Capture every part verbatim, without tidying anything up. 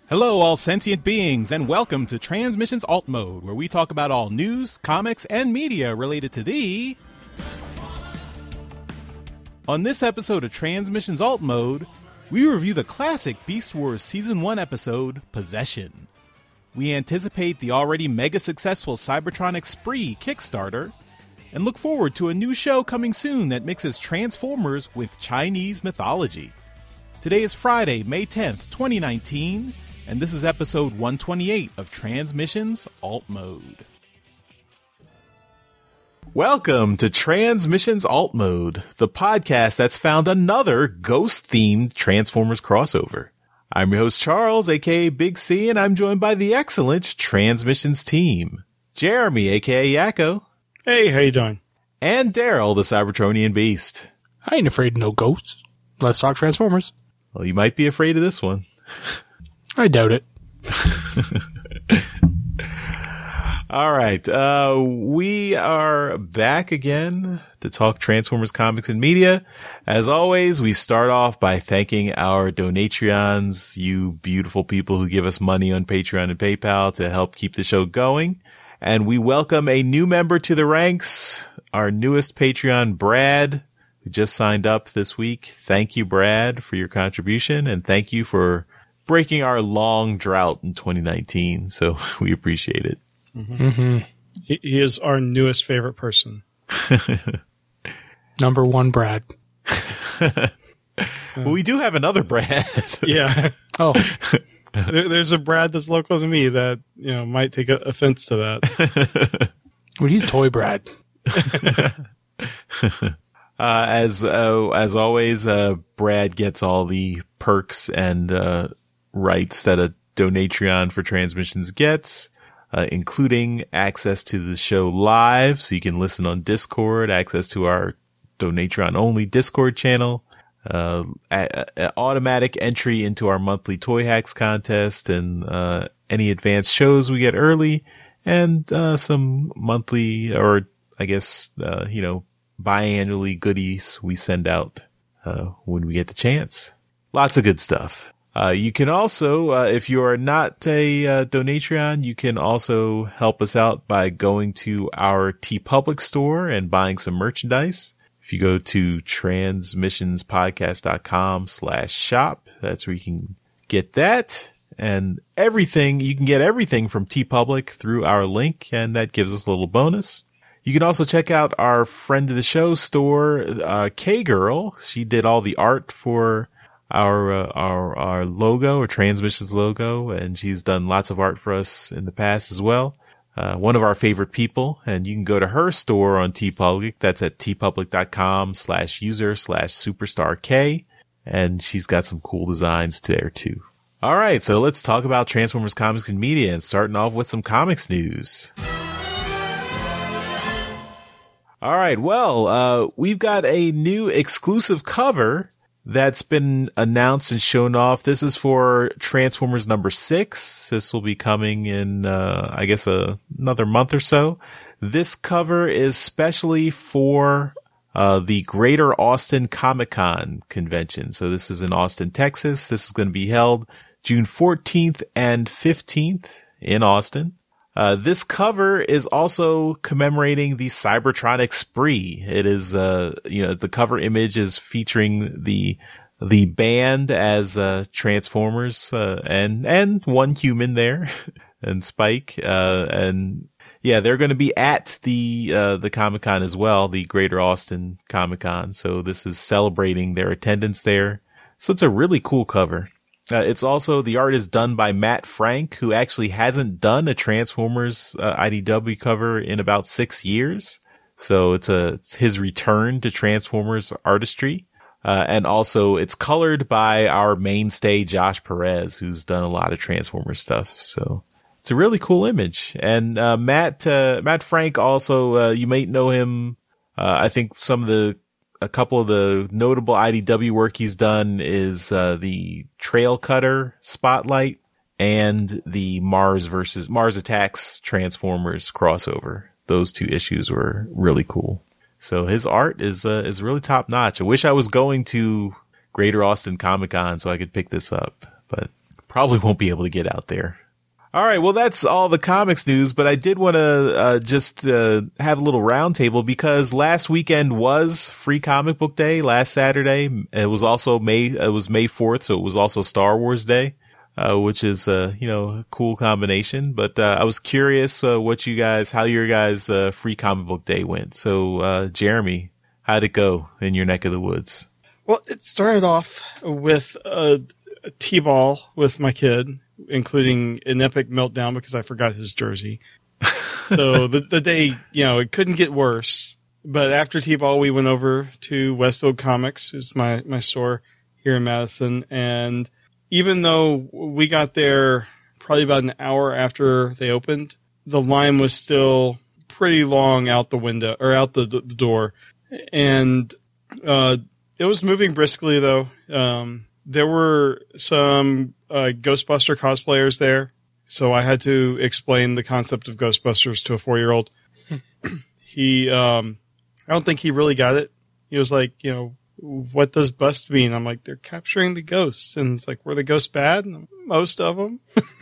Hello, all sentient beings, and welcome to Transmissions Alt Mode, where we talk about all news, comics, and media related to the... On this episode of Transmissions Alt Mode, we review the classic Beast Wars Season one episode, Possession. We anticipate the already mega-successful Cybertronic Spree Kickstarter, and look forward to a new show coming soon that mixes Transformers with Chinese mythology. Today is Friday, May tenth, twenty nineteen, and this is episode one twenty-eight of Transmissions Alt Mode. Welcome to Transmissions Alt Mode, the podcast that's found another ghost-themed Transformers crossover. I'm your host Charles, aka Big C, and I'm joined by the excellent Transmissions team. Jeremy, aka Yakko. Hey, how you doing? And Daryl, the Cybertronian Beast. I ain't afraid of no ghosts. Let's talk Transformers. Well, you might be afraid of this one. I doubt it. All right. Uh, we are back again to talk Transformers comics and media. As always, we start off by thanking our Donatreons, you beautiful people who give us money on Patreon and PayPal to help keep the show going. And we welcome a new member to the ranks, our newest Patreon, Brad, who just signed up this week. Thank you, Brad, for your contribution, and thank you for breaking our long drought in twenty nineteen. So we appreciate it. Mm-hmm. Mm-hmm. He, he is our newest favorite person. Number one, Brad. Well, we do have another Brad. Yeah. Oh. There, there's a Brad that's local to me that, you know, might take a, offense to that. Well, he's Toy Brad. Uh, as, uh, as always, uh, Brad gets all the perks and, uh, rights that a Donatreon for Transmissions gets, uh, including access to the show live, so you can listen on Discord, access to our Donatreon only Discord channel, uh, a, a automatic entry into our monthly Toy Hacks contest, and, uh, any advanced shows we get early, and, uh, some monthly, or I guess, uh, you know, biannually goodies we send out uh when we get the chance. Lots of good stuff. Uh you can also, uh if you are not a uh, Donatreon, you can also help us out by going to our TeePublic store and buying some merchandise. If you go to transmissionspodcast.com slash shop, that's where you can get that. And everything, you can get everything from TeePublic through our link, and that gives us a little bonus. You can also check out our friend of the show store, uh, K-Girl. She did all the art for our, uh, our, our logo, or Transmissions logo, and she's done lots of art for us in the past as well. Uh, one of our favorite people, and you can go to her store on TeePublic. That's at teepublic.com slash user slash superstar K, and she's got some cool designs there too. All right, so let's talk about Transformers comics and media, and starting off with some comics news. All right. Well, uh, we've got a new exclusive cover that's been announced and shown off. This is for Transformers number six. This will be coming in, uh, I guess, uh, another month or so. This cover is specially for, uh, the Greater Austin Comic-Con convention. So this is in Austin, Texas. This is going to be held June fourteenth and fifteenth in Austin. Uh, this cover is also commemorating the Cybertronic Spree. It is, uh, you know, the cover image is featuring the, the band as, uh, Transformers, uh, and, and one human there, and Spike, uh, and yeah, they're going to be at the, uh, the Comic-Con as well, the Greater Austin Comic-Con. So this is celebrating their attendance there. So it's a really cool cover. Uh, it's also, the art is done by Matt Frank, who actually hasn't done a Transformers uh, I D W cover in about six years. So it's a, it's his return to Transformers artistry. Uh, and also it's colored by our mainstay, Josh Perez, who's done a lot of Transformers stuff. So it's a really cool image. And, uh, Matt, uh, Matt Frank also, uh, you might know him. Uh, I think some of the, a couple of the notable I D W work he's done is, uh, the Trail Cutter Spotlight and the Mars versus Mars Attacks Transformers crossover. Those two issues were really cool. So his art is, uh, is really top notch. I wish I was going to Greater Austin Comic Con so I could pick this up, but probably won't be able to get out there. All right, well, that's all the comics news, but I did want to uh, just uh, have a little roundtable because last weekend was Free Comic Book Day. Last Saturday, it was also May. It was May fourth, so it was also Star Wars Day, uh, which is uh, you know a cool combination. But uh, I was curious uh, what you guys, how your guys' uh, Free Comic Book Day went. So, uh, Jeremy, how'd it go in your neck of the woods? Well, it started off with a, a T-ball with my kid, including an epic meltdown because I forgot his jersey. So the the day, you know, it couldn't get worse. But after T-ball, we went over to Westfield Comics, who's my, my store here in Madison. And even though we got there probably about an hour after they opened, the line was still pretty long out the window or out the, the door. And, uh, it was moving briskly though. Um, there were some, uh, Ghostbuster cosplayers there. So I had to explain the concept of Ghostbusters to a four-year-old. he, um, I don't think he really got it. He was like, you know, what does bust mean? I'm like, they're capturing the ghosts. And it's like, were the ghosts bad? Most of them.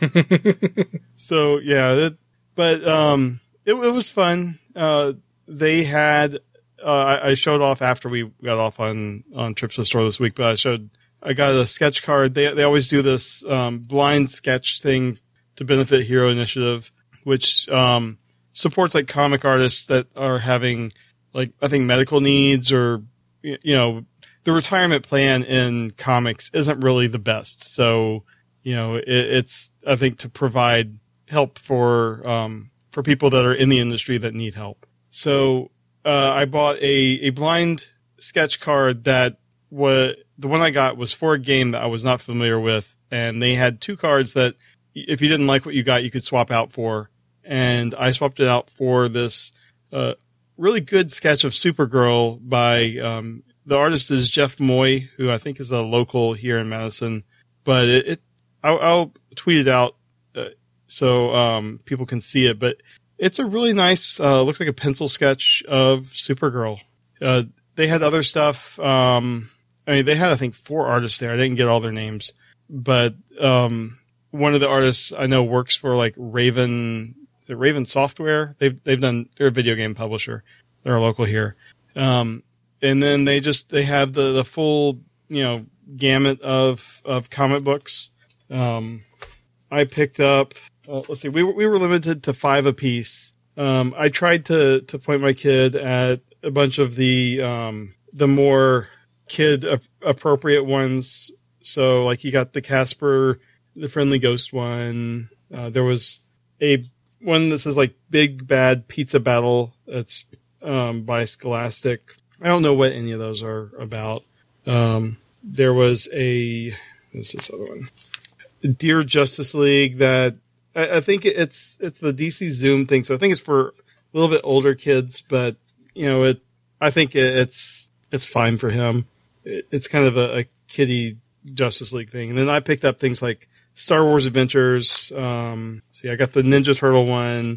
So yeah, it, but, um, it, it was fun. Uh, they had, uh, I, I showed off after we got off on, on trips to the store this week, but I showed, I got a sketch card. They, they always do this, um, blind sketch thing to benefit Hero Initiative, which, um, supports like comic artists that are having like, I think medical needs or, you know, the retirement plan in comics isn't really the best. So, you know, it, it's, I think, to provide help for, um, for people that are in the industry that need help. So, uh, I bought a, a blind sketch card that was, the one I got was for a game that I was not familiar with. And they had two cards that if you didn't like what you got, you could swap out for. And I swapped it out for this, uh, really good sketch of Supergirl by, um, the artist is Jeff Moy, who I think is a local here in Madison, but it, it I'll, I'll tweet it out, uh, so, um, people can see it, but it's a really nice, uh, looks like a pencil sketch of Supergirl. Uh, they had other stuff. Um, I mean, they had, I think, four artists there. I didn't get all their names, but, um, one of the artists I know works for like Raven, is it Raven Software? They've, they've done, they're a video game publisher. They're local here. Um, and then they just, they have the, the full, you know, gamut of, of comic books. Um, I picked up, uh, let's see, we were, we were limited to five apiece. Um, I tried to, to point my kid at a bunch of the, um, the more kid ap- appropriate ones. So like you got the Casper, the Friendly Ghost one. Uh, there was a one that says like Big Bad Pizza Battle. That's, um, by Scholastic. I don't know what any of those are about. Um, there was a, what's this other one? Dear Justice League that I, I think it's, it's the D C Zoom thing. So I think it's for a little bit older kids, but you know, it, I think it, it's, it's fine for him. It, it's kind of a, a kiddie Justice League thing. And then I picked up things like Star Wars Adventures. Um, see, I got the Ninja Turtle one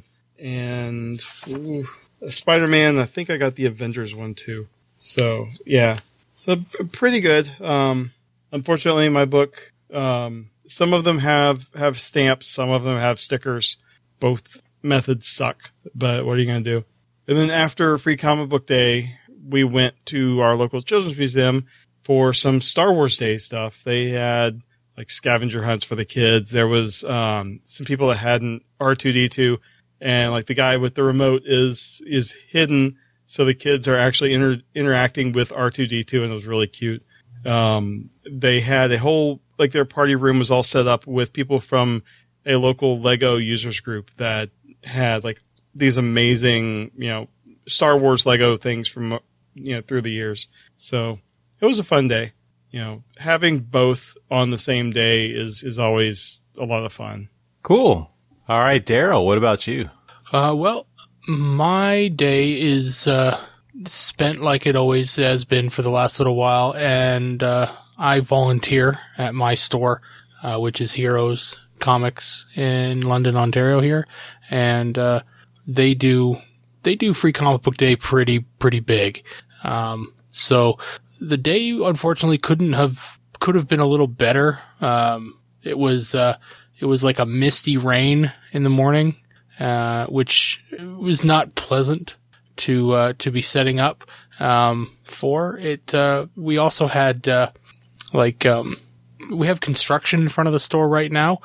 and ooh, Spider-Man. I think I got the Avengers one too. So yeah, so pretty good. Um, unfortunately, my book, um, some of them have, have stamps. Some of them have stickers. Both methods suck, but what are you going to do? And then after Free Comic Book Day, we went to our local children's museum for some Star Wars Day stuff. They had like scavenger hunts for the kids. There was, um, some people that had an R two D two and like the guy with the remote is, is hidden. So the kids are actually inter- interacting with R two D two and it was really cute. Um, they had a whole, like their party room was all set up with people from a local Lego users group that had like these amazing, you know, Star Wars Lego things from, you know, through the years. So it was a fun day. You know, having both on the same day is, is always a lot of fun. Cool. All right, Daryl, what about you? Uh, well, my day is, uh, spent like it always has been for the last little while. And, uh, I volunteer at my store, uh, which is Heroes Comics in London, Ontario here. And, uh, they do, they do Free Comic Book Day pretty, pretty big. Um, so the day unfortunately couldn't have, could have been a little better. Um, it was, uh, it was like a misty rain in the morning, uh, which was not pleasant to, uh, to be setting up, um, for it. Uh, we also had, uh, like, um, we have construction in front of the store right now,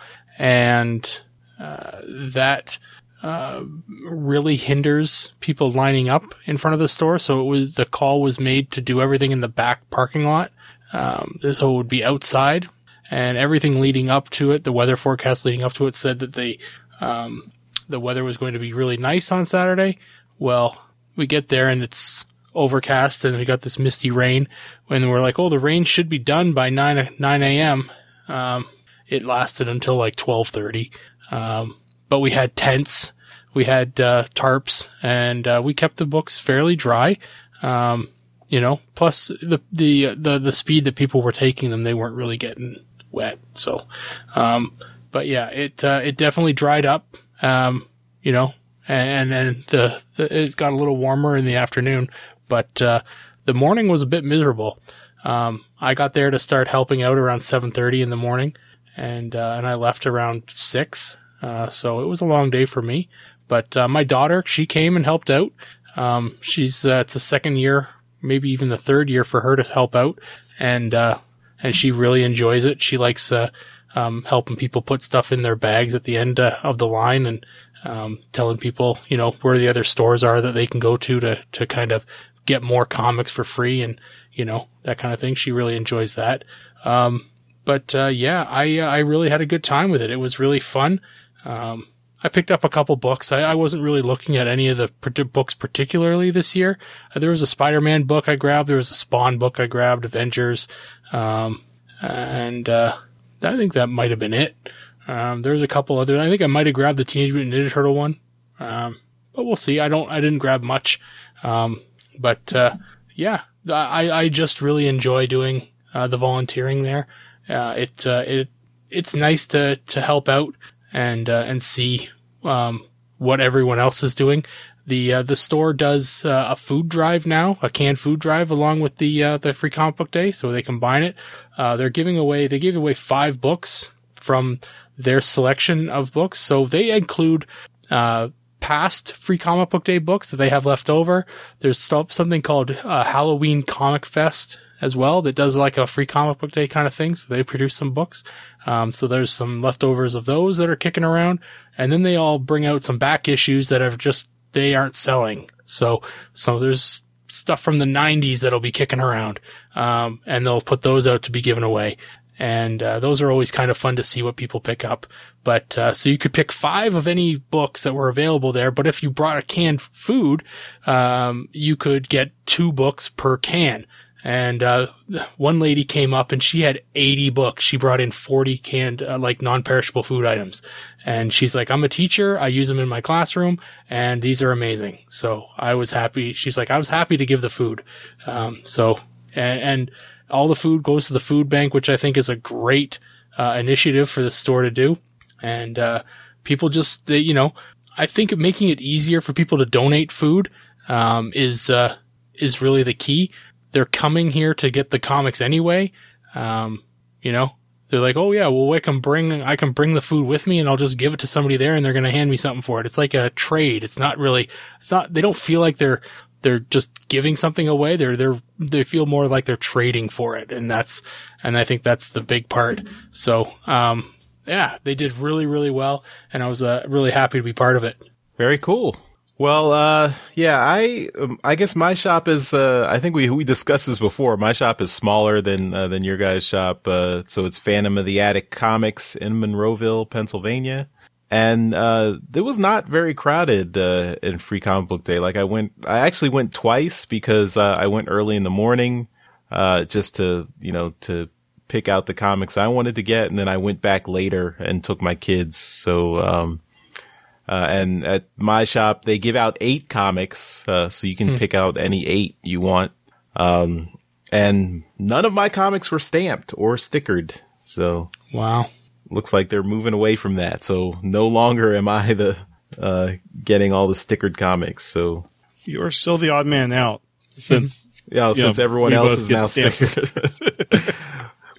and, uh, that, uh, really hinders people lining up in front of the store. So it was, the call was made to do everything in the back parking lot. Um, so it would be outside. And everything leading up to it, the weather forecast leading up to it said that the, um, the weather was going to be really nice on Saturday. Well, we get there and it's overcast and we got this misty rain. When we're like, oh, the rain should be done by nine a.m. Um, it lasted until like twelve thirty. Um, but we had tents, we had, uh, tarps, and, uh, we kept the books fairly dry. Um, you know, plus the, the, the, the speed that people were taking them, they weren't really getting wet. So, um, but yeah, it, uh, it definitely dried up, um, you know, and then the, the, it got a little warmer in the afternoon, but, uh, the morning was a bit miserable. Um, I got there to start helping out around seven thirty in the morning, and, uh, and I left around six. Uh, so it was a long day for me, but, uh, my daughter, she came and helped out. Um, she's, uh, it's a second year, maybe even the third year for her to help out. And, uh, and she really enjoys it. She likes, uh, um, helping people put stuff in their bags at the end uh, of the line, and, um, telling people, you know, where the other stores are that they can go to, to, to kind of get more comics for free and, you know, that kind of thing. She really enjoys that. Um, but, uh, yeah, I, uh, I really had a good time with it. It was really fun. Um, I picked up a couple books. I, I wasn't really looking at any of the p- books particularly this year. Uh, there was a Spider-Man book I grabbed. There was a Spawn book I grabbed, Avengers. Um, and, uh, I think that might have been it. Um, there was a couple other, I think I might have grabbed the Teenage Mutant Ninja Turtle one. Um, but we'll see. I don't, I didn't grab much. Um, but, uh, yeah, I, I just really enjoy doing, uh, the volunteering there. Uh, it, uh, it, it's nice to, to help out and, uh, and see, um, what everyone else is doing. The, uh, the store does, uh, a food drive now, a canned food drive along with the, uh, the free comic book day. So they combine it. Uh, they're giving away, they gave away five books from their selection of books. So they include, uh, past free comic book day books that they have left over. There's stuff, something called, uh, Halloween Comic Fest as well that does like a free comic book day kind of thing. So they produce some books. Um, so there's some leftovers of those that are kicking around. And then they all bring out some back issues that are just, they aren't selling. So, so there's stuff from the nineties that'll be kicking around. Um, and they'll put those out to be given away. And, uh, those are always kind of fun to see what people pick up. But, uh, so you could pick five of any books that were available there. But if you brought a canned food, um, you could get two books per can. And, uh, one lady came up and she had eighty books. She brought in forty canned, uh, like non-perishable food items. And she's like, I'm a teacher. I use them in my classroom and these are amazing. So I was happy. She's like, I was happy to give the food. Um, so, and, and all the food goes to the food bank, which I think is a great, uh, initiative for the store to do. And, uh, people just, they, you know, I think making it easier for people to donate food, um, is, uh, is really the key. They're coming here to get the comics anyway. Um, you know, they're like, oh yeah, well, I can bring, I can bring the food with me and I'll just give it to somebody there and they're going to hand me something for it. It's like a trade. It's not really, it's not, they don't feel like they're, they're just giving something away. They're, they're, they feel more like they're trading for it. And that's, and I think that's the big part. So, um, yeah, they did really, really well. And I was, uh, really happy to be part of it. Very cool. Well, uh, yeah, I, um, I guess my shop is, uh, I think we, we discussed this before. My shop is smaller than, uh, than your guys' shop. Uh, so it's Phantom of the Attic Comics in Monroeville, Pennsylvania. And, uh, it was not very crowded, uh, in Free Comic Book Day. Like I went, I actually went twice because, uh, I went early in the morning, uh, just to, you know, to pick out the comics I wanted to get. And then I went back later and took my kids. So, um, Uh, and at my shop, they give out eight comics, uh, so you can hmm. pick out any eight you want. Um, and none of my comics were stamped or stickered. So. Wow. Looks like they're moving away from that. So no longer am I the, uh, getting all the stickered comics. So. You're still the odd man out since. yeah, since know, everyone else is now stickered.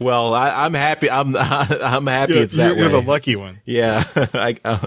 Well, I, I'm happy. I'm I'm happy You're, it's that you're, you're way. the lucky one. Yeah. I, uh,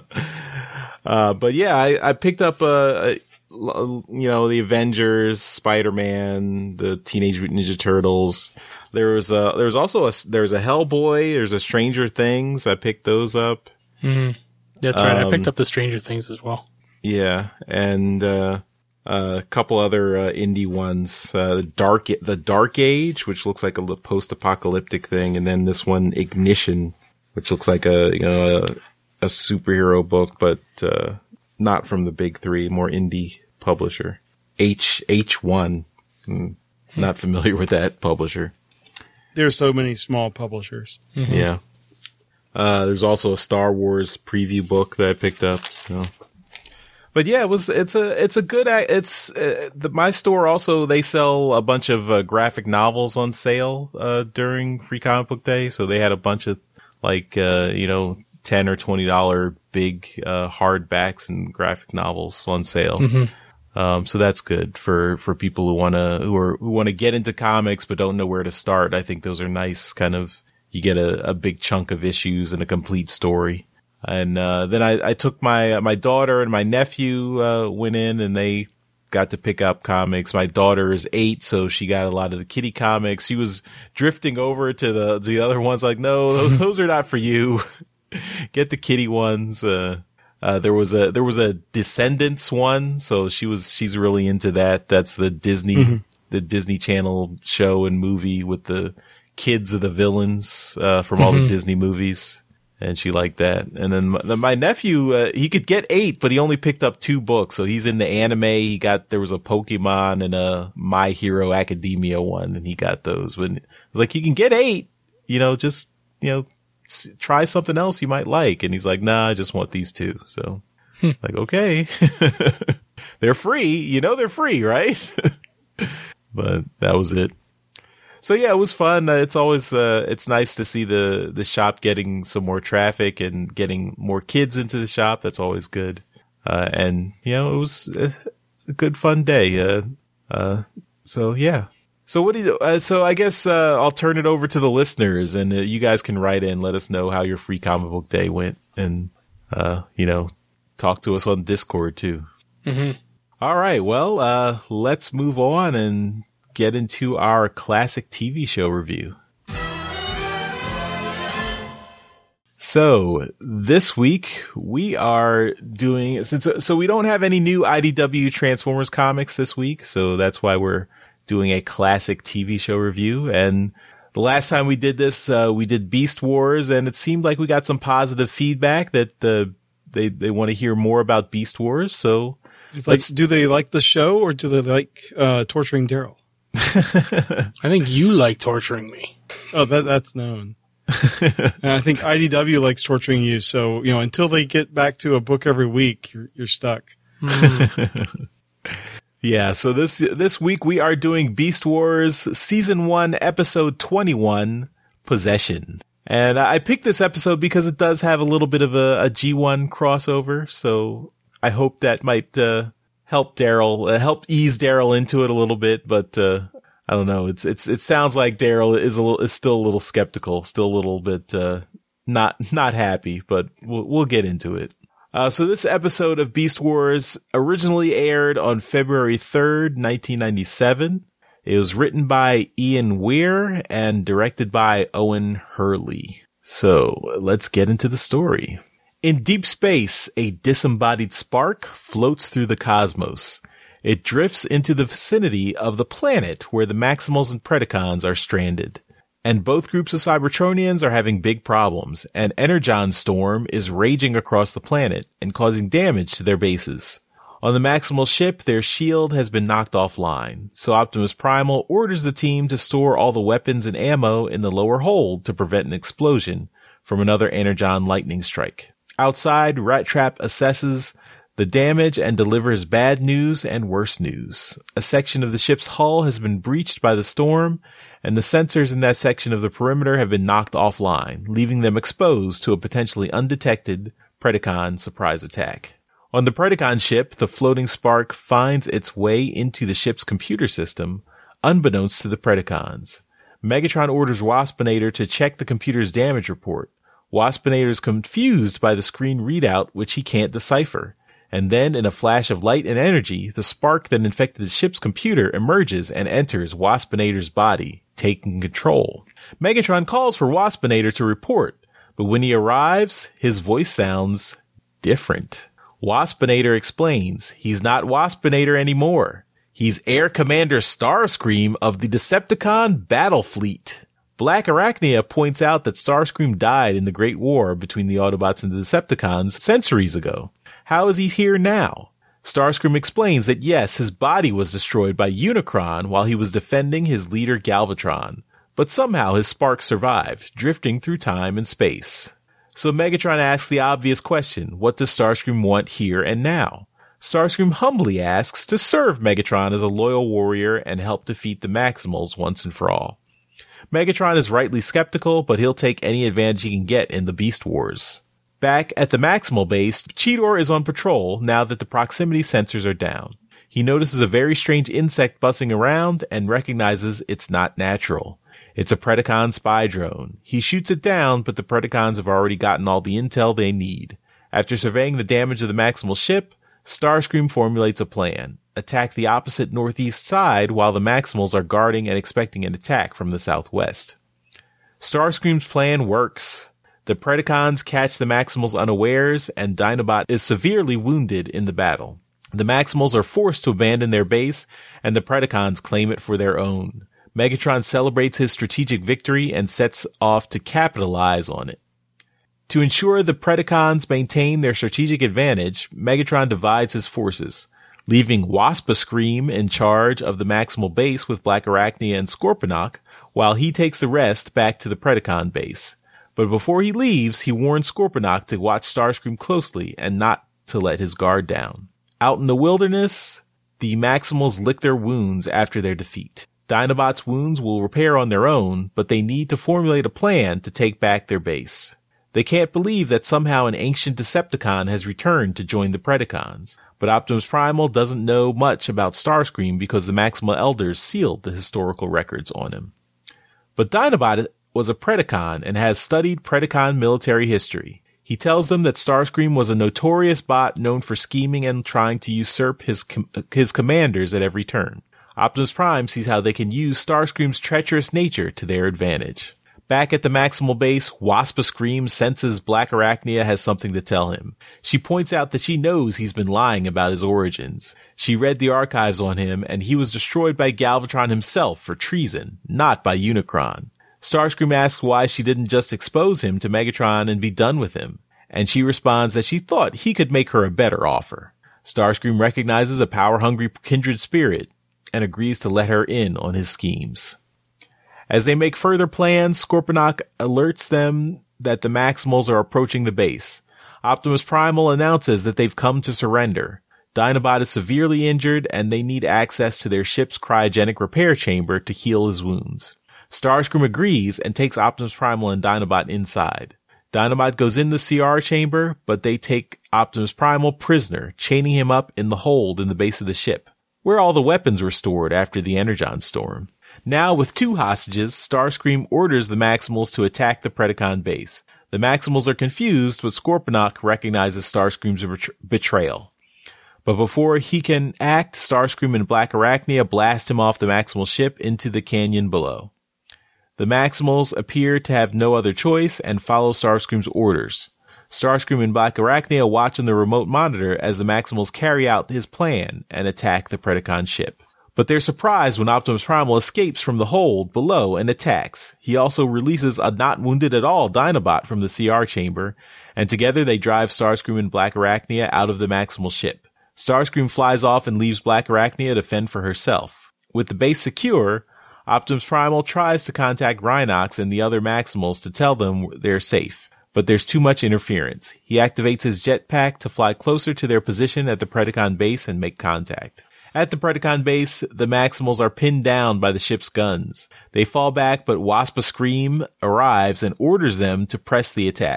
uh, but yeah, I, I picked up a, a you know the Avengers, Spider-Man, the Teenage Mutant Ninja Turtles. There was a there was also a there's a Hellboy. There's a Stranger Things. I picked those up. Mm-hmm. That's right. Um, I picked up the Stranger Things as well. Yeah, and uh, a couple other uh, indie ones. Uh, the Dark the Dark Age, which looks like a post-apocalyptic thing, and then this one Ignition, which looks like a you know a, a superhero book, but uh, not from the big three, more indie publisher. H H one. Mm, not familiar with that publisher. There's so many small publishers. Mm-hmm. Yeah. Uh, there's also a Star Wars preview book that I picked up. So, but yeah, it was, it's a, it's a good, it's, uh, the, my store also, they sell a bunch of uh, graphic novels on sale, uh, during Free Comic Book Day. So they had a bunch of like, uh, you know, ten or twenty dollar big, uh, hardbacks and graphic novels on sale. Mm-hmm. Um, so that's good for, for people who want to, who are, who want to get into comics, but don't know where to start. I think those are nice kind of, you get a, a big chunk of issues and a complete story. And, uh, then I, I took my, my daughter and my nephew, uh, went in and they got to pick up comics. My daughter is eight, so she got a lot of the kitty comics. She was drifting over to the, the other ones like, no, those, those are not for you. Get the kitty ones. Uh, Uh, there was a, there was a Descendants one. So she was, she's really into that. That's the Disney, mm-hmm. the Disney Channel show and movie with the kids of the villains, uh, from mm-hmm. all the Disney movies. And she liked that. And then my, then my nephew, uh, he could get eight, but he only picked up two books. So he's in the anime. He got, there was a Pokemon and a My Hero Academia one, and he got those. But it was like, you can get eight, you know, just, you know, try something else you might like. And he's like, nah, I just want these two. So hmm. like, okay, they're free, you know, they're free, right? But that was it. So yeah, it was fun. Uh, it's always, uh, it's nice to see the, the shop getting some more traffic and getting more kids into the shop. That's always good. Uh, and you know, it was a, a good fun day. Uh, uh, so yeah. So what do you, uh, so I guess, uh, I'll turn it over to the listeners and uh, you guys can write in, let us know how your Free Comic Book Day went and, uh, you know, talk to us on Discord too. Mm-hmm. All right. Well, uh, let's move on and get into our classic T V show review. So this week we are doing, since, so we don't have any new I D W Transformers comics this week. So that's why we're doing a classic T V show review. And the last time we did this, uh, we did Beast Wars, and it seemed like we got some positive feedback that uh, they they want to hear more about Beast Wars. So, like, do they like the show or do they like uh, torturing Daryl? I think you like torturing me. Oh, that that's known. And I think I D W likes torturing you. So you know, until they get back to a book every week, you're, you're stuck. Mm. Yeah, so this this week we are doing Beast Wars Season one, Episode twenty-one, Possession. And I picked this episode because it does have a little bit of a, a G one crossover, so I hope that might uh, help Daryl, uh, help ease Daryl into it a little bit, but uh, I don't know. It's it's it sounds like Daryl is a little, is still a little skeptical, still a little bit uh, not not happy, but we'll we'll get into it. Uh, so this episode of Beast Wars originally aired on February third, nineteen ninety-seven. It was written by Ian Weir and directed by Owen Hurley. So let's get into the story. In deep space, a disembodied spark floats through the cosmos. It drifts into the vicinity of the planet where the Maximals and Predacons are stranded. And both groups of Cybertronians are having big problems. An Energon storm is raging across the planet and causing damage to their bases. On the Maximal ship, their shield has been knocked offline, so Optimus Primal orders the team to store all the weapons and ammo in the lower hold to prevent an explosion from another Energon lightning strike. Outside, Rat Trap assesses the damage and delivers bad news and worse news. A section of the ship's hull has been breached by the storm, and the sensors in that section of the perimeter have been knocked offline, leaving them exposed to a potentially undetected Predacon surprise attack. On the Predacon ship, the floating spark finds its way into the ship's computer system, unbeknownst to the Predacons. Megatron orders Waspinator to check the computer's damage report. Waspinator is confused by the screen readout, which he can't decipher. And then, in a flash of light and energy, the spark that infected the ship's computer emerges and enters Waspinator's body, taking control. Megatron calls for Waspinator to report, but when he arrives, his voice sounds different. Waspinator explains he's not Waspinator anymore. He's Air Commander Starscream of the Decepticon Battle Fleet. Black Arachnia points out that Starscream died in the Great War between the Autobots and the Decepticons centuries ago. How is he here now? Starscream explains that yes, his body was destroyed by Unicron while he was defending his leader Galvatron, but somehow his spark survived, drifting through time and space. So Megatron asks the obvious question, what does Starscream want here and now? Starscream humbly asks to serve Megatron as a loyal warrior and help defeat the Maximals once and for all. Megatron is rightly skeptical, but he'll take any advantage he can get in the Beast Wars. Back at the Maximal base, Cheetor is on patrol now that the proximity sensors are down. He notices a very strange insect buzzing around and recognizes it's not natural. It's a Predacon spy drone. He shoots it down, but the Predacons have already gotten all the intel they need. After surveying the damage of the Maximal ship, Starscream formulates a plan. Attack the opposite northeast side while the Maximals are guarding and expecting an attack from the southwest. Starscream's plan works. The Predacons catch the Maximals unawares, and Dinobot is severely wounded in the battle. The Maximals are forced to abandon their base, and the Predacons claim it for their own. Megatron celebrates his strategic victory and sets off to capitalize on it. To ensure the Predacons maintain their strategic advantage, Megatron divides his forces, leaving Waspascream in charge of the Maximal base with Black Arachnia and Scorponok, while he takes the rest back to the Predacon base. But before he leaves, he warns Scorponok to watch Starscream closely and not to let his guard down. Out in the wilderness, the Maximals lick their wounds after their defeat. Dinobot's wounds will repair on their own, but they need to formulate a plan to take back their base. They can't believe that somehow an ancient Decepticon has returned to join the Predacons, but Optimus Primal doesn't know much about Starscream because the Maximal Elders sealed the historical records on him. But Dinobot was a Predacon and has studied Predacon military history. He tells them that Starscream was a notorious bot known for scheming and trying to usurp his com- his commanders at every turn. Optimus Prime sees how they can use Starscream's treacherous nature to their advantage. Back at the Maximal base, Waspascream senses Black Arachnia has something to tell him. She points out that she knows he's been lying about his origins. She read the archives on him, and he was destroyed by Galvatron himself for treason, not by Unicron. Starscream asks why she didn't just expose him to Megatron and be done with him, and she responds that she thought he could make her a better offer. Starscream recognizes a power-hungry kindred spirit and agrees to let her in on his schemes. As they make further plans, Scorponok alerts them that the Maximals are approaching the base. Optimus Primal announces that they've come to surrender. Dinobot is severely injured, and they need access to their ship's cryogenic repair chamber to heal his wounds. Starscream agrees and takes Optimus Primal and Dinobot inside. Dinobot goes in the C R chamber, but they take Optimus Primal prisoner, chaining him up in the hold in the base of the ship, where all the weapons were stored after the Energon storm. Now, with two hostages, Starscream orders the Maximals to attack the Predacon base. The Maximals are confused, but Scorponok recognizes Starscream's betray- betrayal. But before he can act, Starscream and Black Arachnia blast him off the Maximal ship into the canyon below. The Maximals appear to have no other choice and follow Starscream's orders. Starscream and Black Arachnia watch on the remote monitor as the Maximals carry out his plan and attack the Predacon ship. But they're surprised when Optimus Primal escapes from the hold below and attacks. He also releases a not wounded at all Dinobot from the C R chamber, and together they drive Starscream and Black Arachnia out of the Maximal ship. Starscream flies off and leaves Black Arachnia to fend for herself. With the base secure, Optimus Primal tries to contact Rhinox and the other Maximals to tell them they're safe, but there's too much interference. He activates his jetpack to fly closer to their position at the Predacon base and make contact. At the Predacon base, the Maximals are pinned down by the ship's guns. They fall back, but Waspascream arrives and orders them to press the attack.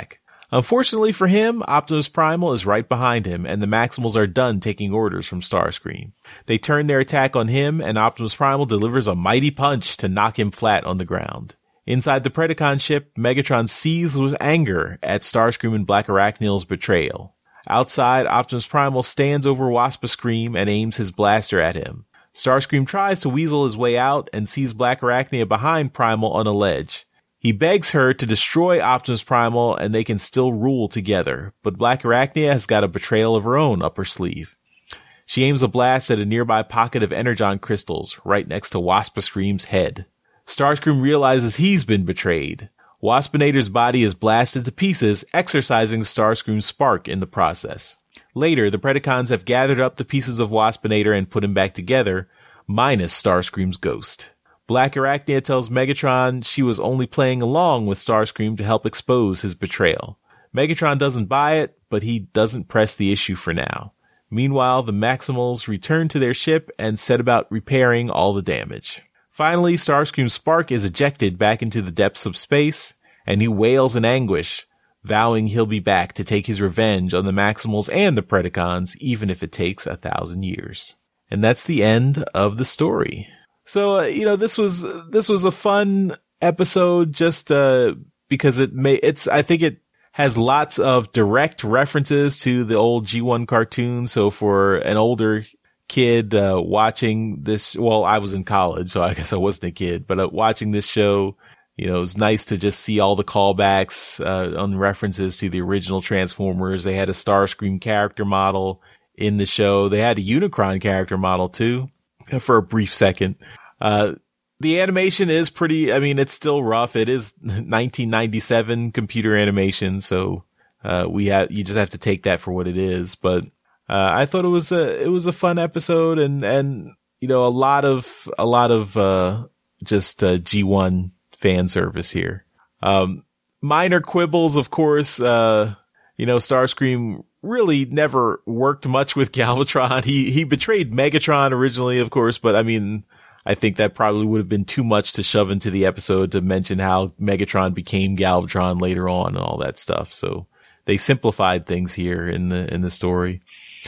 Unfortunately for him, Optimus Primal is right behind him, and the Maximals are done taking orders from Starscream. They turn their attack on him, and Optimus Primal delivers a mighty punch to knock him flat on the ground. Inside the Predacon ship, Megatron seethes with anger at Starscream and Black Arachniel's betrayal. Outside, Optimus Primal stands over Waspascream and aims his blaster at him. Starscream tries to weasel his way out and sees Black Arachnia behind Primal on a ledge. He begs her to destroy Optimus Primal and they can still rule together, but Black Arachnia has got a betrayal of her own up her sleeve. She aims a blast at a nearby pocket of Energon crystals, right next to Waspascream's head. Starscream realizes he's been betrayed. Waspinator's body is blasted to pieces, exorcising Starscream's spark in the process. Later, the Predacons have gathered up the pieces of Waspinator and put him back together, minus Starscream's ghost. Black Arachnia tells Megatron she was only playing along with Starscream to help expose his betrayal. Megatron doesn't buy it, but he doesn't press the issue for now. Meanwhile, the Maximals return to their ship and set about repairing all the damage. Finally, Starscream's spark is ejected back into the depths of space, and he wails in anguish, vowing he'll be back to take his revenge on the Maximals and the Predacons, even if it takes a thousand years. And that's the end of the story. So, uh, you know, this was, this was a fun episode just, uh, because it may, it's, I think it has lots of direct references to the old G one cartoon. So for an older kid, uh, watching this, well, I was in college, so I guess I wasn't a kid, but uh, watching this show, you know, it was nice to just see all the callbacks, uh, on references to the original Transformers. They had a Starscream character model in the show. They had a Unicron character model too, for a brief second. Uh, the animation is pretty, I mean, it's still rough. It is nineteen ninety-seven computer animation. So, uh, we have, you just have to take that for what it is. But, uh, I thought it was a, it was a fun episode and, and, you know, a lot of, a lot of, uh, just, uh, G one fan service here. Um, minor quibbles, of course, uh, you know, Starscream really never worked much with Galvatron. He, he betrayed Megatron originally, of course, but I mean, I think that probably would have been too much to shove into the episode to mention how Megatron became Galvatron later on and all that stuff. So they simplified things here in the, in the story.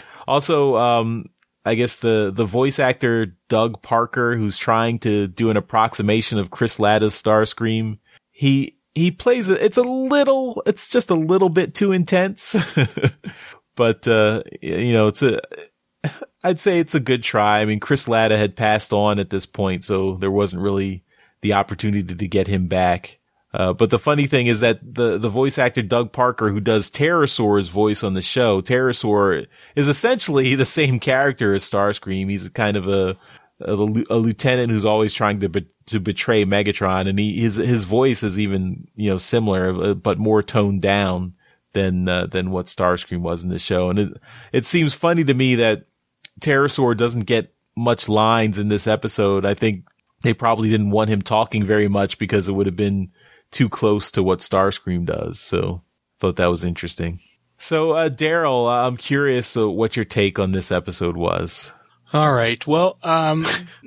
Also, um, I guess the, the voice actor Doug Parker, who's trying to do an approximation of Chris Latta's Starscream, he, he plays it. It's a little, it's just a little bit too intense, but, uh, you know, it's a, I'd say it's a good try. I mean, Chris Latta had passed on at this point, so there wasn't really the opportunity to get him back. Uh, but the funny thing is that the, the voice actor Doug Parker, who does Pterosaur's voice on the show, Pterosaur is essentially the same character as Starscream. He's kind of a, a, a lieutenant who's always trying to be, to betray Megatron, and he, his, his voice is even, you know, similar, but more toned down than, uh, than what Starscream was in the show. And it, it seems funny to me that Pterosaur doesn't get much lines in this episode. I think they probably didn't want him talking very much because it would have been too close to what Starscream does. So I thought that was interesting. So, uh, Daryl, I'm curious uh, what your take on this episode was. All right. Well, um,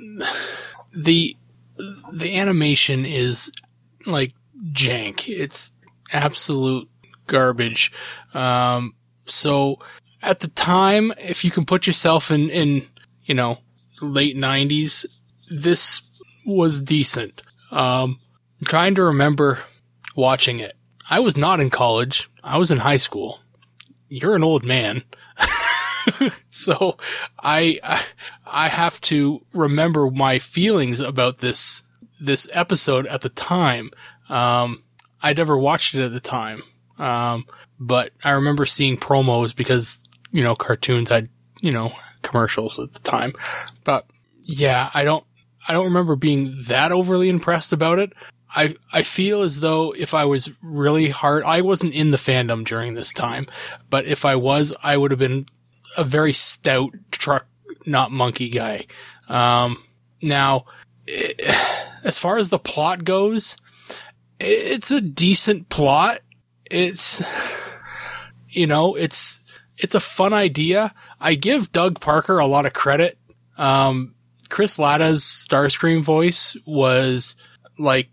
the, the animation is like jank. It's absolute garbage. Um, so at the time, if you can put yourself in, in, you know, late nineties, this was decent. Um, I'm trying to remember watching it. I was not in college. I was in high school. You're an old man. So I, I, I have to remember my feelings about this, this episode at the time. Um, I never watched it at the time. Um, but I remember seeing promos because, you know, cartoons had, you know, commercials at the time. But yeah, I don't, I don't remember being that overly impressed about it. I, I feel as though if I was really hard, I wasn't in the fandom during this time, but if I was, I would have been a very stout truck, not monkey guy. Um, now, it, as far as the plot goes, it's a decent plot. It's, you know, it's, it's a fun idea. I give Doug Parker a lot of credit. Um, Chris Latta's Starscream voice was like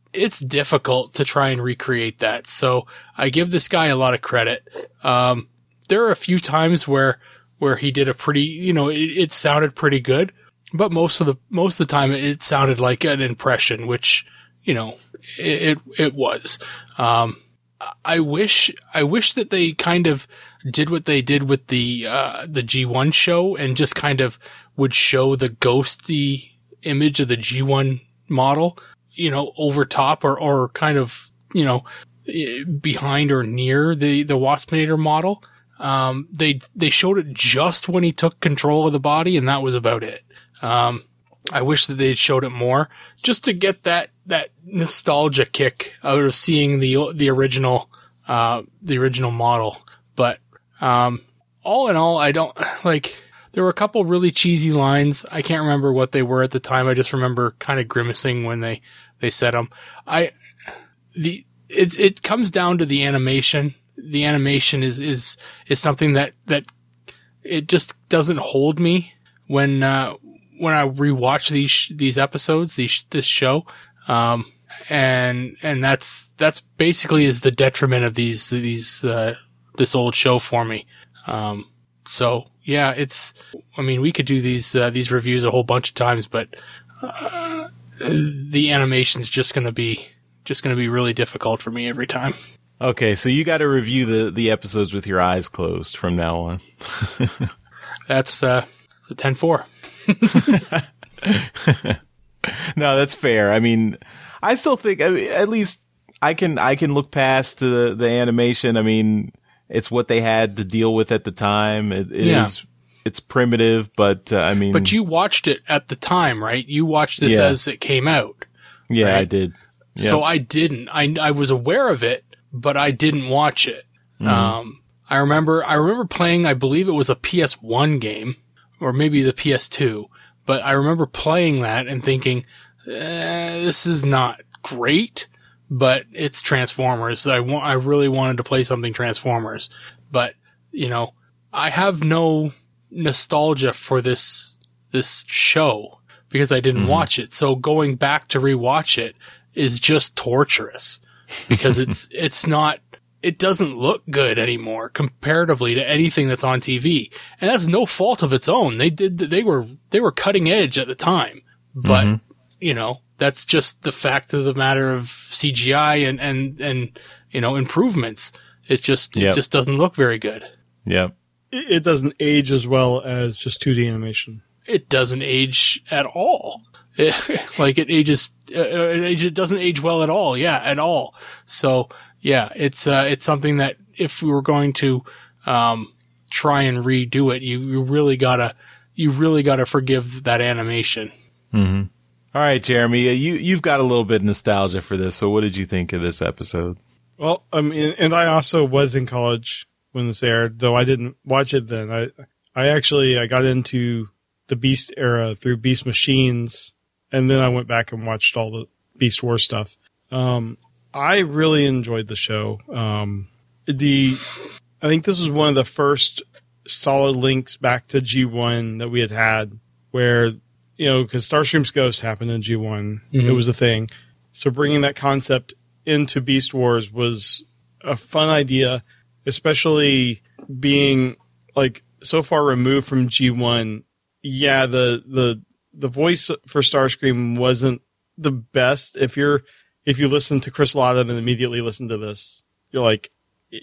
it's difficult to try and recreate that. So I give this guy a lot of credit. Um, there are a few times where, where he did a pretty, you know, it, it sounded pretty good, but most of the, most of the time it sounded like an impression, which, you know, it, it, it was. Um, I wish, I wish that they kind of did what they did with the, uh, the G one show and just kind of would show the ghosty image of the G one model, you know, over top or, or kind of, you know, behind or near the, the Waspinator model. Um, they, they showed it just when he took control of the body, and that was about it. Um, I wish that they'd showed it more just to get that, that nostalgia kick out of seeing the, the original, uh, the original model. But, um, all in all, I don't like, there were a couple really cheesy lines. I can't remember what they were at the time. I just remember kind of grimacing when they, they said them. I, the, it's, it comes down to the animation. The animation is, is, is something that, that it just doesn't hold me when, uh, when I rewatch these, these episodes, these, this show. Um, and, and that's, that's basically is the detriment of these, these, uh, this old show for me. Um, so yeah, it's, I mean, we could do these, uh, these reviews a whole bunch of times, but, uh, the animation's just going to be, just going to be really difficult for me every time. Okay. So you got to review the, the episodes with your eyes closed from now on. That's, uh, it's a ten four. No, that's fair. I mean, I still think, I mean, at least I can, I can look past the, the animation. I mean, it's what they had to deal with at the time. It, it yeah. is, it's primitive, but uh, I mean, but you watched it at the time, right? You watched this yeah. as it came out. Yeah, right? I did. Yep. So I didn't, I, I was aware of it, but I didn't watch it. Mm-hmm. Um, I remember, I remember playing, I believe it was a P S one game or maybe the P S two, but I remember playing that and thinking, eh, this is not great, but it's Transformers. I want, I really wanted to play something Transformers, but you know, I have no nostalgia for this, this show because I didn't mm-hmm. watch it. So going back to rewatch it is just torturous because it's, it's not, it doesn't look good anymore comparatively to anything that's on T V. And that's no fault of its own. They did, they were, they were cutting edge at the time, but mm-hmm. you know, that's just the fact of the matter of C G I and, and, and, you know, improvements. It just, yep. it just doesn't look very good. Yeah. It doesn't age as well as just two D animation. It doesn't age at all. It, like it ages, uh, it, it doesn't age well at all. Yeah, at all. So yeah, it's, uh, it's something that if we were going to, um, try and redo it, you, you really gotta, you really gotta forgive that animation. Mm-hmm. All right, Jeremy, you, you've got a little bit of nostalgia for this. So what did you think of this episode? Well, I mean, and I also was in college when this aired, though I didn't watch it then. I, I actually, I got into the Beast era through Beast Machines, and then I went back and watched all the Beast Wars stuff. Um, I really enjoyed the show. Um, the, I think this was one of the first solid links back to G one that we had had where, you know, because Starscream's Ghost happened in G one. Mm-hmm. It was a thing. So bringing that concept into Beast Wars was a fun idea, especially being like so far removed from G one. Yeah, the, the, the voice for Starscream wasn't the best. If you're, if you listen to Chris Latta and immediately listen to this, you're like, it,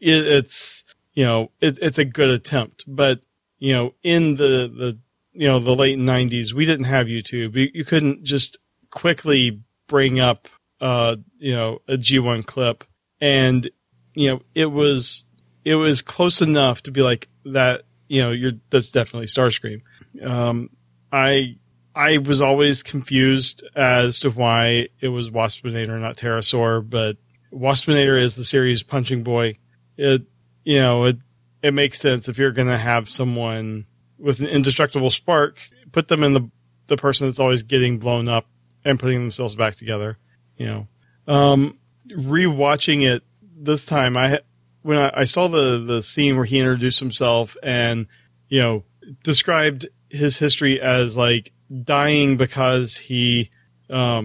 it's, you know, it, it's a good attempt. But, you know, in the, the, you know, the late nineties, we didn't have YouTube. You, you couldn't just quickly bring up, uh, you know, a G one clip. And, you know, it was, it was close enough to be like that, you know, you're, that's definitely Starscream. Um, I, I was always confused as to why it was Waspinator, not Pterosaur, but Waspinator is the series punching boy. It, you know, it, it makes sense if you're going to have someone with an indestructible spark, put them in the, the person that's always getting blown up and putting themselves back together, you know. Um, rewatching it this time, I, when I, I saw the, the scene where he introduced himself and, you know, described his history as like dying because he, um,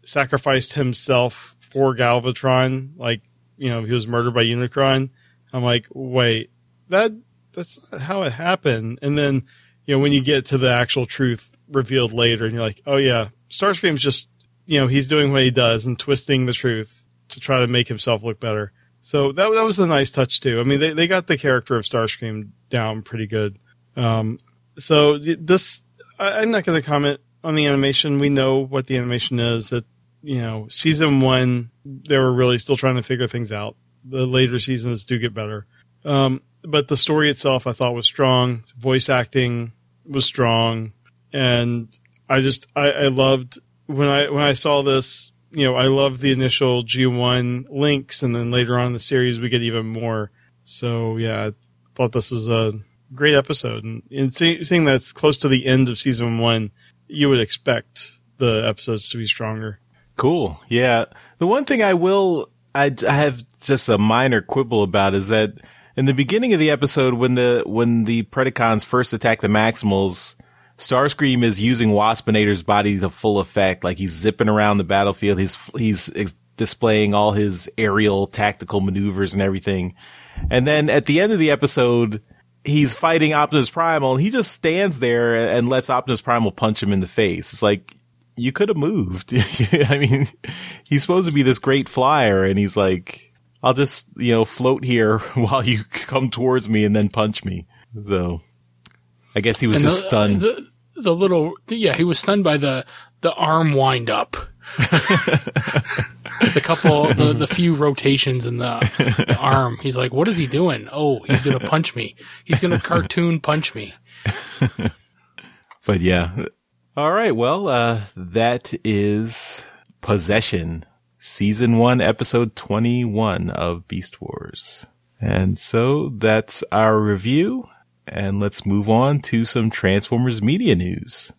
sacrificed himself for Galvatron, like, you know, he was murdered by Unicron. I'm like, wait, that that's not how it happened. And then, you know, when you get to the actual truth revealed later, and you're like, oh yeah, Starscream's just, you know, he's doing what he does and twisting the truth to try to make himself look better. So that that was a nice touch too. I mean, they they got the character of Starscream down pretty good. Um, so this, I, I'm not going to comment on the animation. We know what the animation is. That, you know, season one, they were really still trying to figure things out. The later seasons do get better. Um, but the story itself I thought was strong. Voice acting was strong. And I just, I, I loved when I, when I saw this, you know, I loved the initial G one links, and then later on in the series we get even more. So yeah, I thought this was a great episode. And, and see, seeing that it's close to the end of season one, you would expect the episodes to be stronger. Cool. Yeah. The one thing I will, I, I have just a minor quibble about is that in the beginning of the episode, when the, when the Predacons first attack the Maximals, Starscream is using Waspinator's body to full effect. Like, he's zipping around the battlefield. He's, he's ex- displaying all his aerial tactical maneuvers and everything. And then at the end of the episode, he's fighting Optimus Primal, and he just stands there and lets Optimus Primal punch him in the face. It's like, you could have moved. I mean, he's supposed to be this great flyer, and he's like, I'll just, you know, float here while you come towards me and then punch me. So I guess he was and just the, stunned. The, the little, yeah, he was stunned by the, the arm wind up. The couple, the, the few rotations in the, the arm. He's like, what is he doing? Oh, he's going to punch me. He's going to cartoon punch me. But yeah. All right. Well, uh, that is Possession, season one, episode twenty-one of Beast Wars. And so that's our review. And let's move on to some Transformers media news.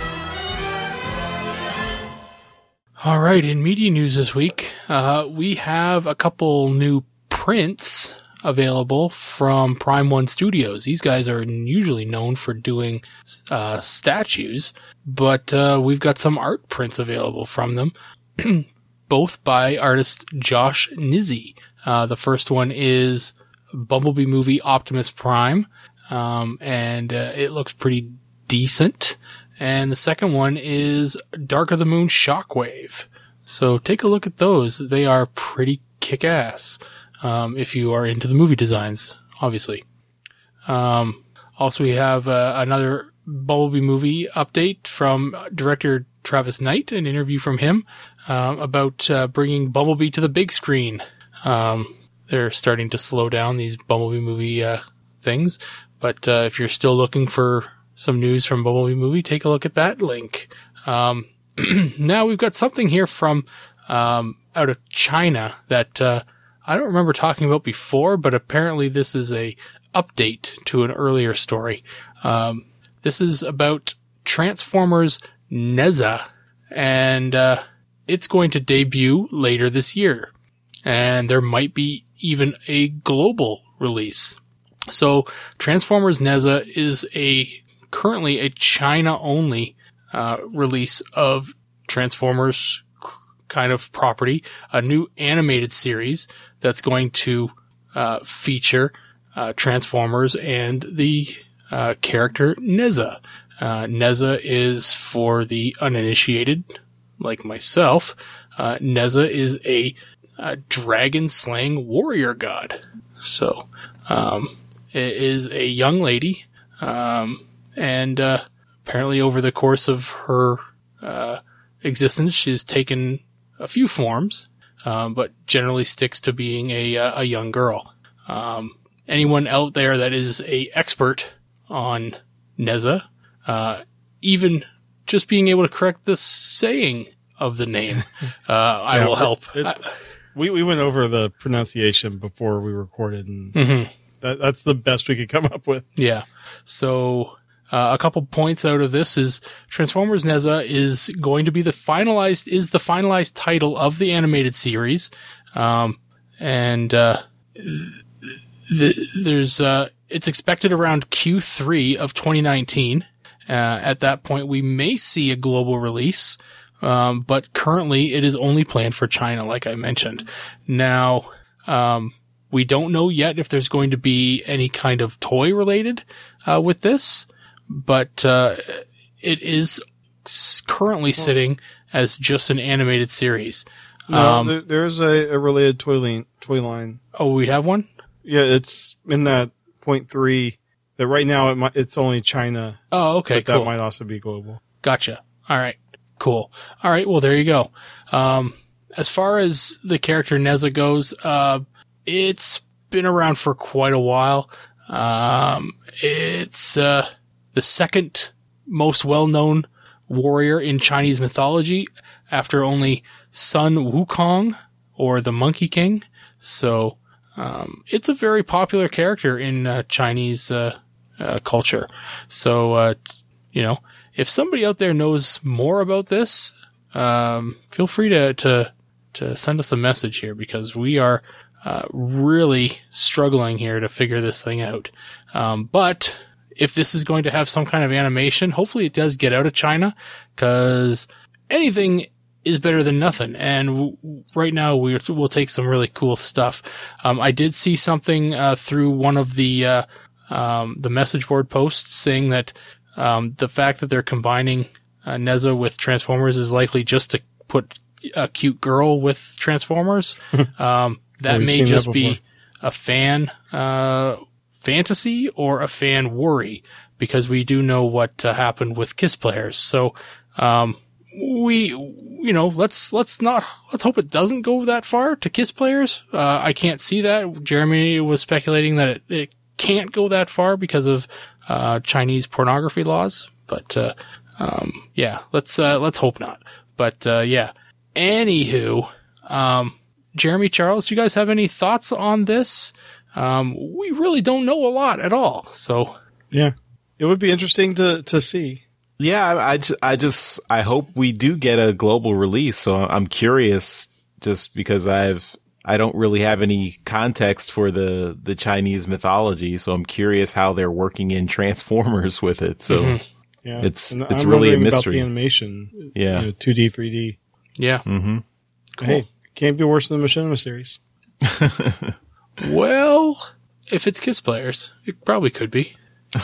All right, in media news this week, uh, we have a couple new prints available from Prime One Studios. These guys are usually known for doing uh, statues, but uh, we've got some art prints available from them, both by artist Josh Nizzi. Uh, the first one is Bumblebee movie Optimus Prime, um, and uh, it looks pretty decent. And the second one is Dark of the Moon Shockwave. So take a look at those. They are pretty kick-ass, um, if you are into the movie designs, obviously. Um, also, we have uh, another Bumblebee movie update from director Travis Knight, an interview from him um, about uh, bringing Bumblebee to the big screen. Um, they're starting to slow down these Bumblebee movie uh, things. But uh, if you're still looking for some news from Bumblebee movie, take a look at that link. Um, now we've got something here from, um, out of China that, uh, I don't remember talking about before, but apparently this is a update to an earlier story. Um, this is about Transformers Neza, and, uh, it's going to debut later this year. And there might be even a global release. So Transformers Neza is a currently a China-only uh, release of Transformers kind of property, a new animated series that's going to uh, feature uh, Transformers and the uh, character Neza. Uh, Neza is, for the uninitiated, like myself, uh, Neza is a, a dragon-slaying warrior god. So, um, it is a young lady, um, And, uh, apparently over the course of her, uh, existence, she's taken a few forms, um, but generally sticks to being a, a young girl. Um, anyone out there that is a expert on Neza, uh, even just being able to correct the saying of the name, uh, I yeah, will help. It, I, we, we went over the pronunciation before we recorded, and mm-hmm. that, that's the best we could come up with. Yeah. So, Uh, a couple points out of this is Transformers Neza is going to be the finalized, is the finalized title of the animated series. Um, and, uh, th- there's, uh, it's expected around Q three of twenty nineteen. Uh, at that point, we may see a global release. Um, but currently it is only planned for China, like I mentioned. Now, um, we don't know yet if there's going to be any kind of toy related, uh, with this, but, uh, it is currently sitting as just an animated series. No, um, there, there's a, a related toy line, toy line. Oh, we have one? Yeah, it's in that point three that right now it might, it's only China. Oh, okay, but cool. that might also be global. Gotcha. All right. Cool. All right. Well, there you go. Um, as far as the character Neza goes, uh, it's been around for quite a while. Um, it's, uh, the second most well-known warrior in Chinese mythology after only Sun Wukong or the Monkey King. So, um, it's a very popular character in uh, Chinese, uh, uh, culture. So, uh, you know, if somebody out there knows more about this, um, feel free to, to, to send us a message here because we are, uh, really struggling here to figure this thing out. Um, but if this is going to have some kind of animation, hopefully it does get out of China because anything is better than nothing. And w- right now we we'll take some really cool stuff. Um, I did see something, uh, through one of the, uh, um, the message board posts saying that, Um, the fact that they're combining uh, Neza with Transformers is likely just to put a cute girl with Transformers. Um, that We've may seen just that be before. a fan uh, fantasy or a fan worry because we do know what uh, happened with Kiss players. So um, we, you know, let's let's not let's hope it doesn't go that far to Kiss players. Uh, I can't see that. Jeremy was speculating that it, it can't go that far because of uh, Chinese pornography laws, but, uh, um, yeah, let's, uh, let's hope not. But, uh, yeah. Anywho, um, Jeremy, Charles, do you guys have any thoughts on this? Um, we really don't know a lot at all. So, Yeah. It would be interesting to, to see. Yeah, I, I, just, I just, I hope we do get a global release. So I'm curious just because I've, I don't really have any context for the, the Chinese mythology. So I'm curious how they're working in Transformers with it. So mm-hmm. Yeah. it's, And it's I'm really a wondering mystery. About the animation. Yeah. You know, two D, three D. yeah. Mm-hmm. Cool. Hey, can't be worse than the Machinima series. Well, if it's Kiss players, it probably could be.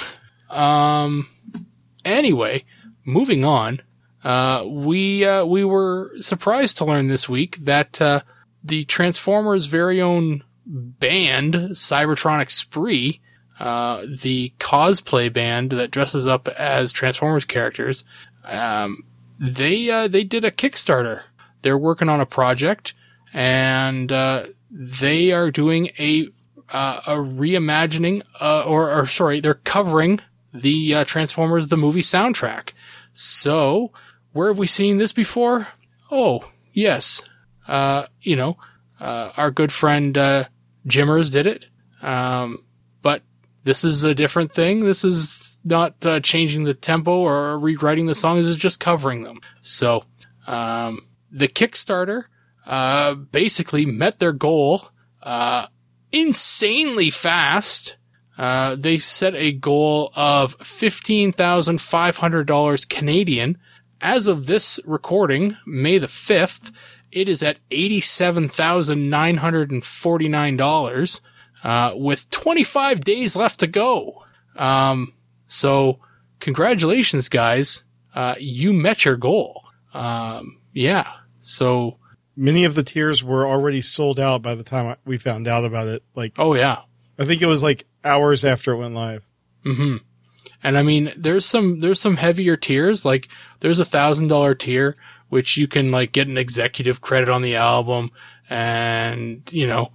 um, anyway, moving on. Uh, we, uh, we were surprised to learn this week that, uh, the Transformers' very own band, Cybertronic Spree, uh, the cosplay band that dresses up as Transformers characters, um, they, uh, they did a Kickstarter. They're working on a project and, uh, they are doing a, uh, a reimagining, uh, or, or sorry, they're covering the, uh, Transformers, the movie soundtrack. So, where have we seen this before? Oh, yes. Uh, you know, uh, our good friend, uh, Jimmers did it. Um, but this is a different thing. This is not, uh, changing the tempo or rewriting the songs. This is just covering them. So, um, the Kickstarter, uh, basically met their goal, uh, insanely fast. Uh, they set a goal of fifteen thousand five hundred dollars Canadian. As of this recording, May the fifth, it is at eighty-seven thousand nine hundred forty-nine dollars, uh, with twenty-five days left to go. Um, so congratulations, guys. Uh, you met your goal. Um, yeah. So Many of the tiers were already sold out by the time I- we found out about it. Like, oh yeah. I think it was like hours after it went live. Mm-hmm. And I mean, there's some, there's some heavier tiers. Like there's a thousand dollar tier, which you can like get an executive credit on the album and, you know,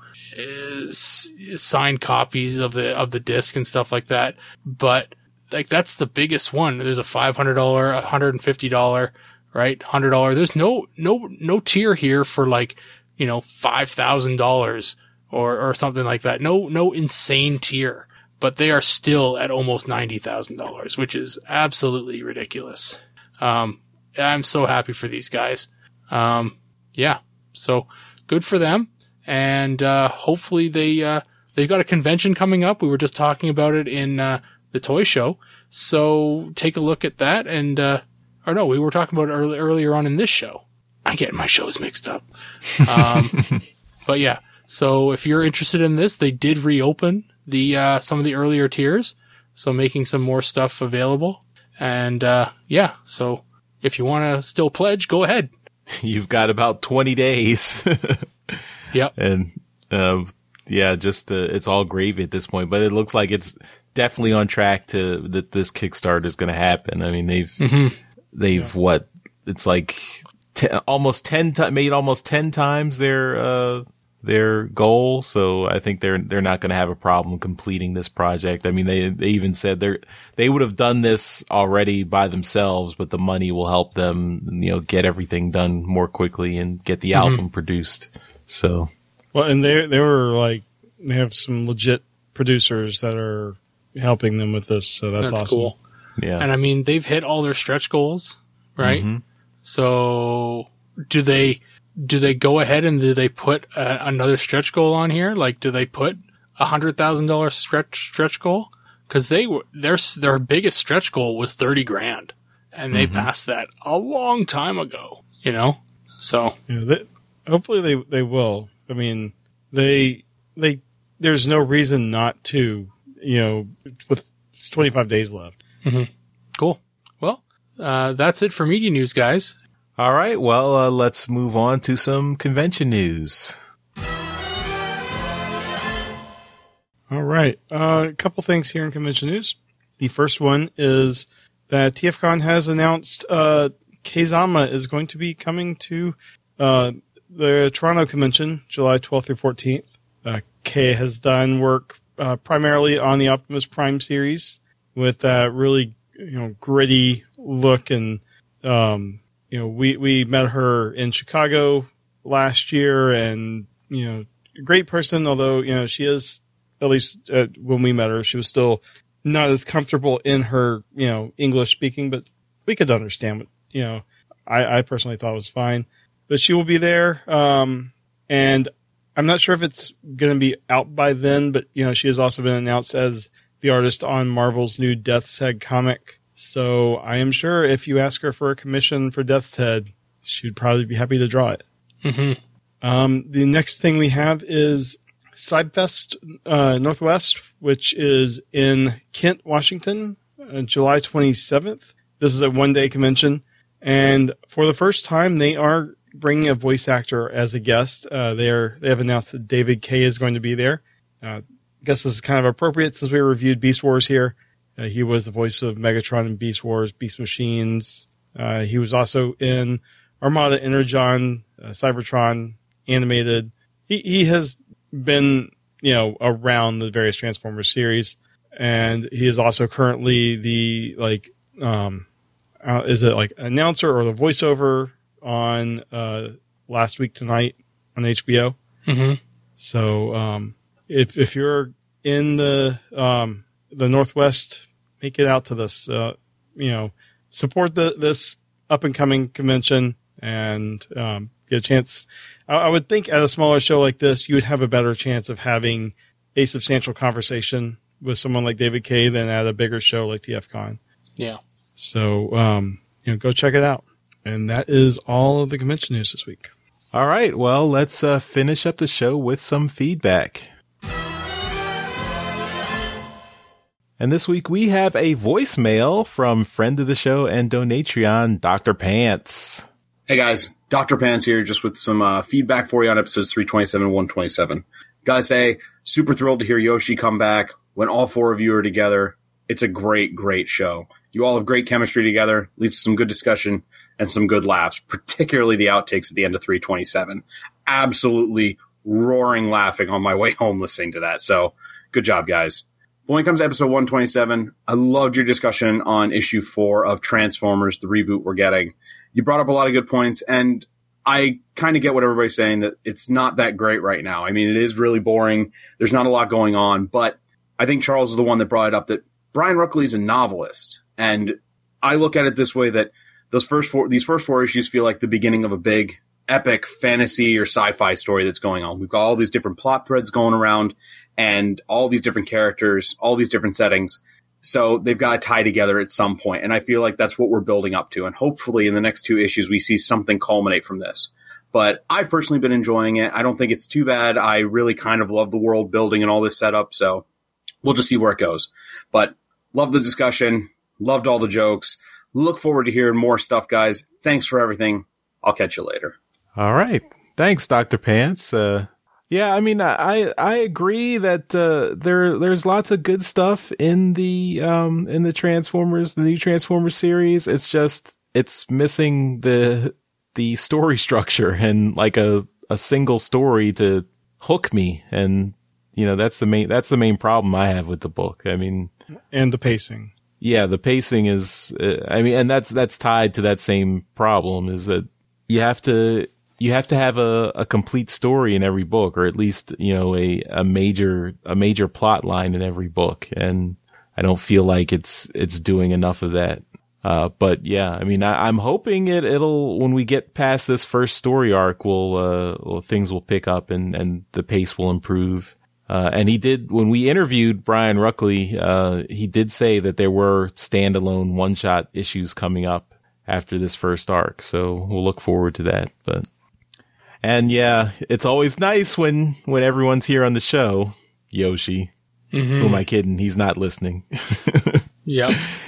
s- signed copies of the, of the disc and stuff like that. But like, that's the biggest one. There's a five hundred dollars, one hundred fifty dollars, right? one hundred dollars. There's no, no, no tier here for like, you know, five thousand dollars or, or something like that. No, no insane tier. But they are still at almost ninety thousand dollars, which is absolutely ridiculous. Um, I'm so happy for these guys. Um, yeah, so good for them. And, uh, hopefully they, uh, they've got a convention coming up. We were just talking about it in, uh, the toy show. So take a look at that and, uh, or no, we were talking about it early, earlier on in this show. I get my shows mixed up. Um, but yeah, so if you're interested in this, they did reopen the uh, some of the earlier tiers, so making some more stuff available. And uh, yeah, so if you want to still pledge, go ahead. You've got about twenty days. Yep. And uh, yeah, just uh, it's all gravy at this point. But it looks like it's definitely on track to that this Kickstarter is going to happen. I mean, they've Mm-hmm. they've Yeah. what it's like t- almost ten ti- made almost ten times their uh, their goal. So I think they're they're not going to have a problem completing this project. I mean, they they even said they they would have done this already by themselves, but the money will help them, you know, get everything done more quickly and get the Mhm. album produced. So Well, and they they were like they have some legit producers that are helping them with this, so that's, That's awesome. cool. yeah, And I mean, they've hit all their stretch goals, right? Mhm. So do they do they go ahead and do they put a, another stretch goal on here? Like, do they put a hundred thousand dollar stretch stretch goal? Because they were their their biggest stretch goal was thirty grand, and they Mhm. passed that a long time ago. You know, so Yeah, they, hopefully they they will. I mean, they they there's no reason not to. You know, with twenty-five days left. cool. Well, uh, that's it for media news, guys. All right. Well, uh, let's move on to some convention news. All right, uh, a couple things here in convention news. The first one is that TFCon has announced uh, Keizama is going to be coming to uh, the Toronto convention July twelfth through fourteenth. Uh, Kay has done work uh, primarily on the Optimus Prime series with that really, you know, gritty look, and um, you know, we we met her in Chicago last year, and you know, great person. Although you know, she is, at least uh, when we met her, she was still not as comfortable in her, you know, English speaking, but we could understand what, you know, I, I personally thought it was fine. But she will be there, um, and I'm not sure if it's going to be out by then, but, you know, she has also been announced as the artist on Marvel's new Death's Head comic. So I am sure if you ask her for a commission for Death's Head, she'd probably be happy to draw it. Mm-hmm. Um, the next thing we have is Sidefest uh, Northwest, which is in Kent, Washington, uh, July twenty-seventh. This is a one-day convention, and for the first time, they are bringing a voice actor as a guest. Uh, they are they have announced that David Kaye is going to be there. Uh, I guess this is kind of appropriate since we reviewed Beast Wars here. Uh, he was the voice of Megatron in Beast Wars, Beast Machines. Uh, he was also in Armada Energon, uh, Cybertron, animated. He he has been, you know, around the various Transformers series, and he is also currently the like um uh, is it like announcer or the voiceover on uh Last Week Tonight on H B O. Mm-hmm. So um if if you're in the um the Northwest, make it out to this uh you know, support the this up and coming convention and um get a chance. I, I would think at a smaller show like this, you would have a better chance of having a substantial conversation with someone like David Kaye than at a bigger show like TFCon. Yeah. So um you know, go check it out. And that is all of the convention news this week. All right. Well, let's uh, finish up the show with some feedback. And this week we have a voicemail from friend of the show and Donatreon, Doctor Pants. Hey guys, Doctor Pants here, just with some uh, feedback for you on episodes three twenty-seven and one twenty-seven. Gotta say, super thrilled to hear Yoshi come back when all four of you are together. It's a great, great show. You all have great chemistry together, leads to some good discussion and some good laughs, particularly the outtakes at the end of three twenty-seven. Absolutely roaring laughing on my way home listening to that. So good job, guys. But when it comes to episode one twenty-seven, I loved your discussion on issue four of Transformers, the reboot we're getting. You brought up a lot of good points, and I kind of get what everybody's saying, that it's not that great right now. I mean, it is really boring. There's not a lot going on, but I think Charles is the one that brought it up, that Brian Ruckley is a novelist. And I look at it this way, that those first four, these first four issues feel like the beginning of a big epic fantasy or sci-fi story that's going on. We've got all these different plot threads going around and all these different characters, all these different settings. So they've got to tie together at some point. And I feel like that's what we're building up to. And hopefully in the next two issues, we see something culminate from this. But I've personally been enjoying it. I don't think it's too bad. I really kind of love the world building and all this setup. So we'll just see where it goes. But love the discussion. Loved all the jokes. Look forward to hearing more stuff, guys. Thanks for everything. I'll catch you later. All right. Thanks, Doctor Pants. Uh, yeah, I mean, I I agree that uh, there there's lots of good stuff in the um in the Transformers, the new Transformers series. It's just it's missing the the story structure and like a a single story to hook me, and you know that's the main that's the main problem I have with the book. I mean, and the pacing. Yeah, the pacing is. Uh, I mean, and that's that's tied to that same problem. Is that you have to. You have to have a, a complete story in every book, or at least, you know, a, a major, a major plot line in every book. And I don't feel like it's, it's doing enough of that. Uh, but yeah, I mean, I, I'm hoping it, it'll, when we get past this first story arc, will, uh, well, things will pick up and, and the pace will improve. Uh, and he did, when we interviewed Brian Ruckley, uh, he did say that there were standalone one shot issues coming up after this first arc. So we'll look forward to that, but. And yeah, it's always nice when, when everyone's here on the show. Yoshi. Mm-hmm. Who am I kidding? He's not listening. Yep.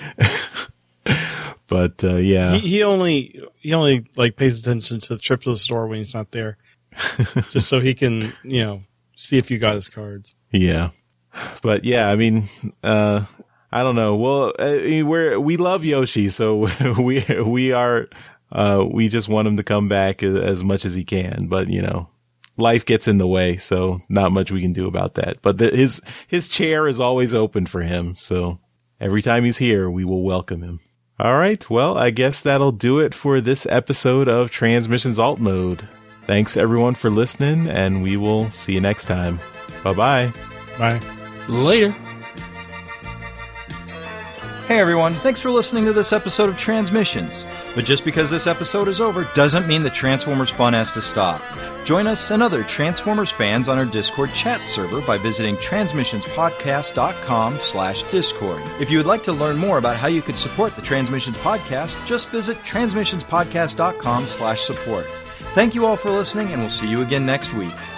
But, uh, yeah. He, he only, he only like pays attention to the trip to the store when he's not there. Just so he can, you know, see if you got his cards. Yeah. But yeah, I mean, uh, I don't know. Well, I mean, we're, we love Yoshi, so we, we are, Uh, we just want him to come back as much as he can, but you know, life gets in the way, so not much we can do about that. But the, his his chair is always open for him, so every time he's here, we will welcome him. All right, well, I guess that'll do it for this episode of Transmissions Alt Mode. Thanks everyone for listening, and we will see you next time. Bye-bye. Bye. Later. Hey everyone, thanks for listening to this episode of Transmissions. But just because this episode is over doesn't mean that Transformers fun has to stop. Join us and other Transformers fans on our Discord chat server by visiting transmissionspodcast.com slash discord. If you would like to learn more about how you could support the Transmissions Podcast, just visit transmissionspodcast.com slash support. Thank you all for listening, and we'll see you again next week.